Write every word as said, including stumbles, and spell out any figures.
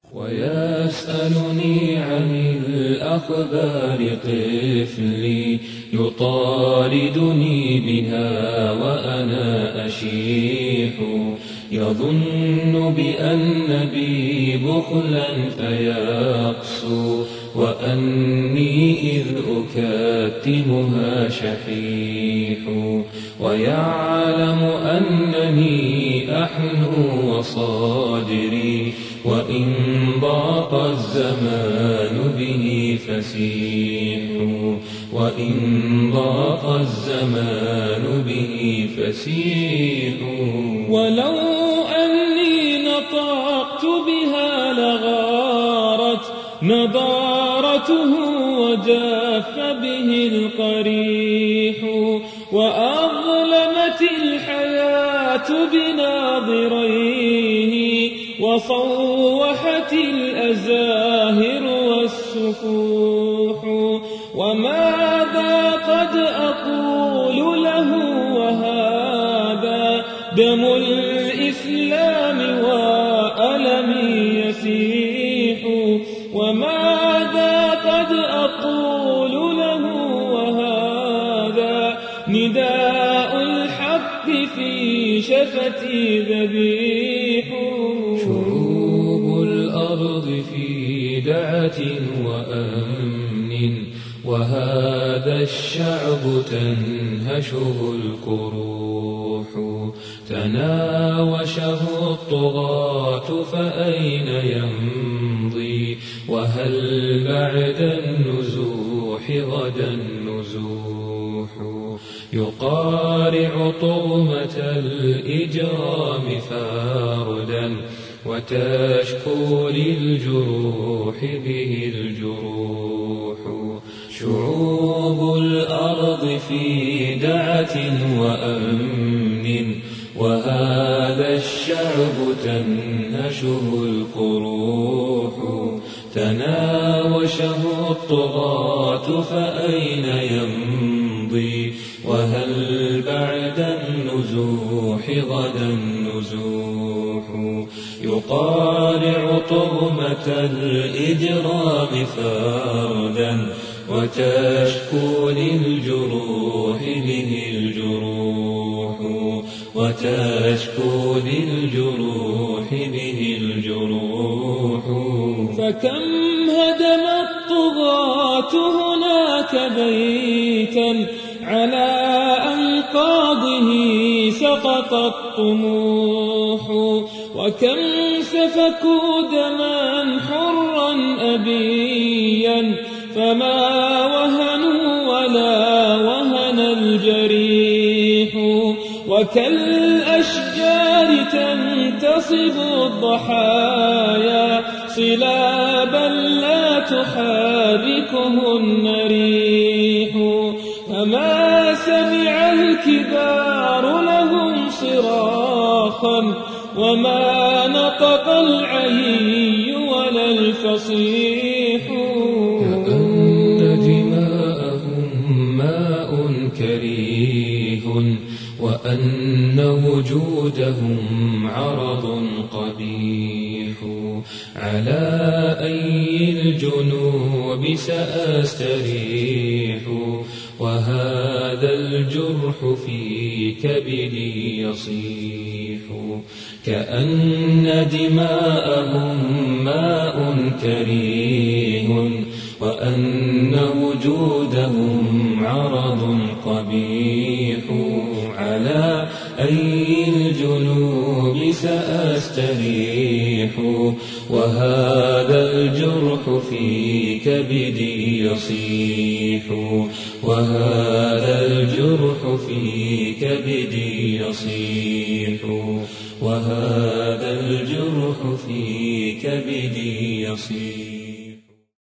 ويسألني عن الأخبار طفلي يطاردني بها وأنا أشيح، يظن بأن بي بخلا فيقسو، وأني إذ أكتمها شحيح، ويعلم أنني أحنو وصادري، وإن ضاق الزمان به فسيح، وإن ضاق الزمان به فسيح. ولو أني نطقت بها لغارت نضارته وجاف به القريح، وأظلمت الحياة بناظريه، وصوحت الأزاهر والسفوح. وماذا قد أقول له وهذا دم الإسلام وألمي يسيح، وماذا قد أقول له وهذا نداء الحق في شفتي ذبيح. شعوب الأرض في دعة وأمن، وهذا الشعب تنهشه الكروح، تناوشه الطغاة فأين يمضي، وهل بعد النزوح غدا نزوح. يقارع طغمة الإجرام فاردا، وتشكو للجروح به الجروح. شعوب الأرض في دعة وأمن، وهذا الشعب تنهشه القروح، تناوشه الطغاة فأين يمضي، وهل بعد النزوح غدا نزوح. يقارع طغمة الإجرام فردا، وتشكو للجروح به الجروح، وتشكو للجروح به الجروح. فكم هدم الطغاة هناك بيتا، على أنقاضه سقط الطموح، وكم سفكوا دما حرا أبيا، فما وهنوا ولا وهن الجريح. وكالأشجار تنتصب الضحايا، صلابا لا تحركهن ريح. فما سمع الكبار لهم صراخا، وما نطق العيي ولا الفصيح. كأن دماءهم ماء كريه، وأن وجودهم عرض قبيح. على أي الجنوب سأستريح، وهذا الجرح في كبدي يصيح. كأن دماءهم ماء كريه، وأن وجودهم عرض قبيح. على أي الجنوب سأستريح، وهذا الجرح في كبدي يصيح. وهذا الجرح في كبدي يصيح. وهذا الجرح في كبدي يصيح.